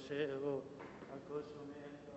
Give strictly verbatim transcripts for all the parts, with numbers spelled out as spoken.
Sheo, Akosome,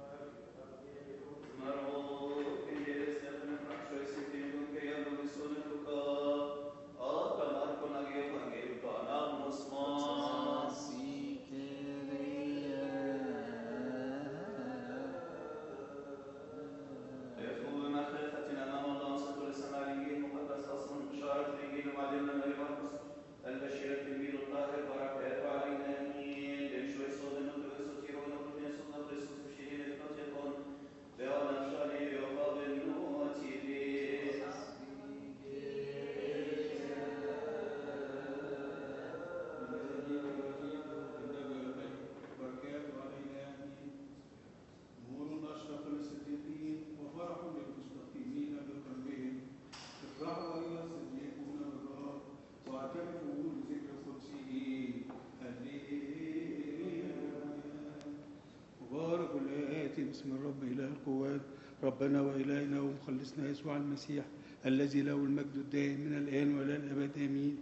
باسم الرب إله القوات ربنا وإلهنا ومخلصنا يسوع المسيح الذي له المجد الدائم من الآن وإلى الأبد آمين.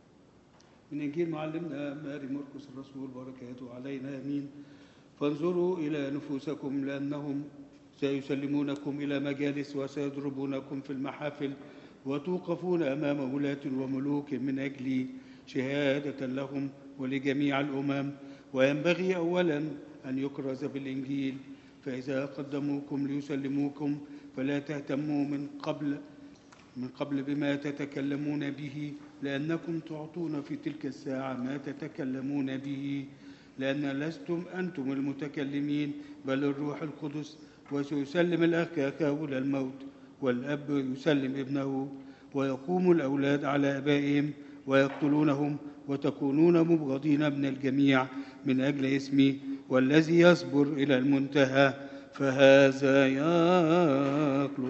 من إنجيل معلمنا ماري مرقس الرسول بركاته علينا آمين. فانظروا إلى نفوسكم لأنهم سيسلمونكم إلى مجالس وسيضربونكم في المحافل وتوقفون أمام ولاة وملوك من أجل شهادة لهم ولجميع الأمم، وينبغي أولا أن يكرز بالإنجيل. فإذا قدموكم ليسلموكم فلا تهتموا من قبل من قبل بما تتكلمون به، لأنكم تعطون في تلك الساعة ما تتكلمون به، لأن لستم أنتم المتكلمين بل الروح القدس. وسيسلم الأخ أخاه إلى الموت، والأب يسلم ابنه، ويقوم الأولاد على آبائهم ويقتلونهم، وتكونون مبغضين من الجميع من أجل اسمي، والذي يصبر إلى المنتهى فهذا يخلص